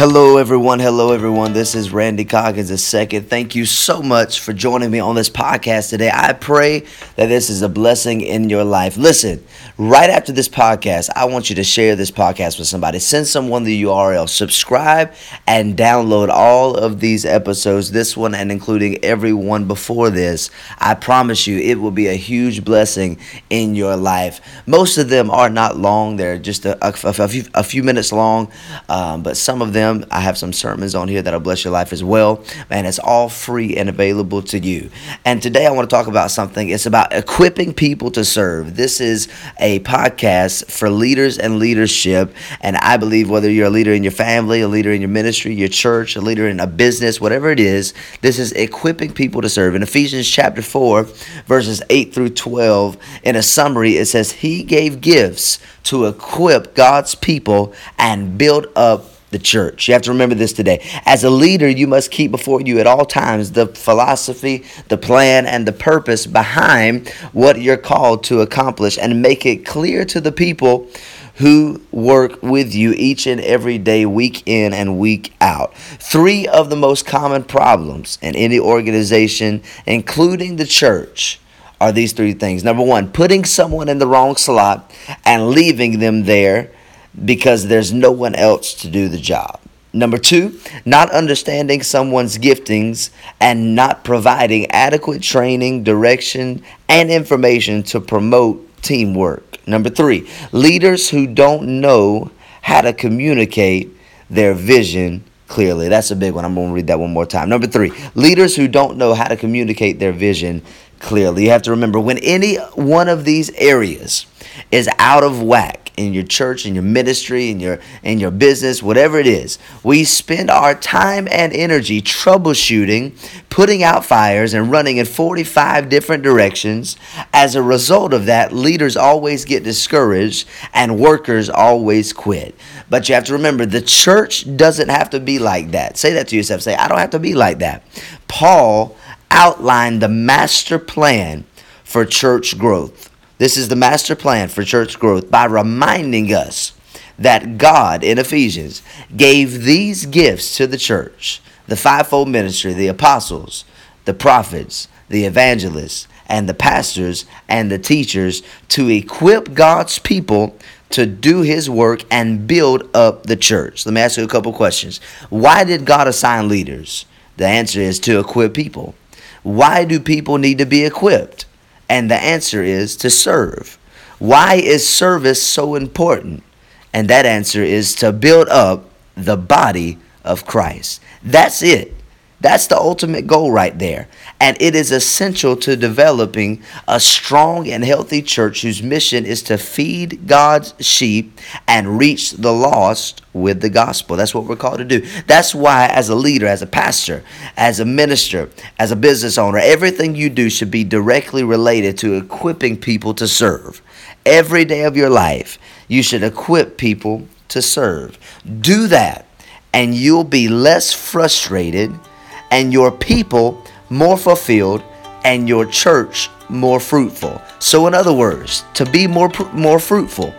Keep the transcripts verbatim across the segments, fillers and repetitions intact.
Hello, everyone. Hello, everyone. This is Randy Coggins the second. Thank you so much for joining me on this podcast today. I pray that this is a blessing in your life. Listen, right after this podcast, I want you to share this podcast with somebody. Send someone the U R L. Subscribe and download all of these episodes, this one and including every one before this. I promise you, it will be a huge blessing in your life. Most of them are not long. They're just a, a, a, few, a few minutes long, um, but some of them I have some sermons on here that'll bless your life as well. Man, it's all free and available to you. And today I want to talk about something. It's about equipping people to serve. This is a podcast for leaders and leadership. And I believe whether you're a leader in your family, a leader in your ministry, your church, a leader in a business, whatever it is, this is equipping people to serve. In Ephesians chapter four, verses eight through twelve, in a summary, it says, He gave gifts to equip God's people and build up the church. You have to remember this today. As a leader, you must keep before you at all times the philosophy, the plan, and the purpose behind what you're called to accomplish, and make it clear to the people who work with you each and every day, week in and week out. Three of the most common problems in any organization, including the church, are these three things. Number one, putting someone in the wrong slot and leaving them there because there's no one else to do the job. Number two, not understanding someone's giftings and not providing adequate training, direction, and information to promote teamwork. Number three, leaders who don't know how to communicate their vision clearly. That's a big one. I'm going to read that one more time. Number three, leaders who don't know how to communicate their vision clearly. You have to remember, when any one of these areas is out of whack, in your church, in your ministry, in your in your business, whatever it is, we spend our time and energy troubleshooting, putting out fires, and running in forty-five different directions. As a result of that, leaders always get discouraged and workers always quit. But you have to remember, the church doesn't have to be like that. Say that to yourself. Say, I don't have to be like that. Paul outlined the master plan for church growth. This is the master plan for church growth by reminding us that God in Ephesians gave these gifts to the church: the fivefold ministry, the apostles, the prophets, the evangelists, and the pastors and the teachers, to equip God's people to do his work and build up the church. Let me ask you a couple questions. Why did God assign leaders? The answer is to equip people. Why do people need to be equipped? And the answer is to serve. Why is service so important? And that answer is to build up the body of Christ. That's it. That's the ultimate goal right there. And it is essential to developing a strong and healthy church whose mission is to feed God's sheep and reach the lost with the gospel. That's what we're called to do. That's why, as a leader, as a pastor, as a minister, as a business owner, everything you do should be directly related to equipping people to serve. Every day of your life, you should equip people to serve. Do that, and you'll be less frustrated, and your people more fulfilled, and your church more fruitful. So in other words, to be more more fruitful,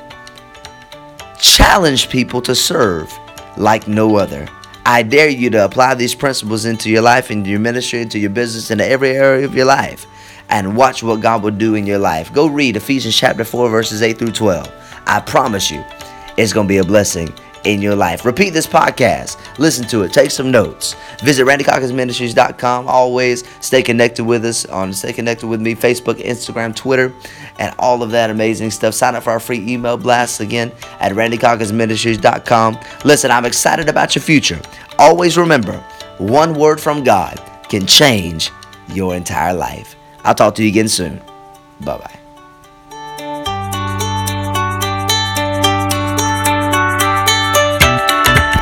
challenge people to serve like no other. I dare you to apply these principles into your life, into your ministry, into your business, into every area of your life, and watch what God will do in your life. Go read Ephesians chapter four, verses eight through twelve. I promise you, it's going to be a blessing in your life. Repeat this podcast. Listen to it. Take some notes. Visit randy coggins ministries dot com. Always stay connected with us on Stay Connected With Me, Facebook, Instagram, Twitter, and all of that amazing stuff. Sign up for our free email blasts again at randy coggins ministries dot com. Listen, I'm excited about your future. Always remember, one word from God can change your entire life. I'll talk to you again soon. Bye-bye.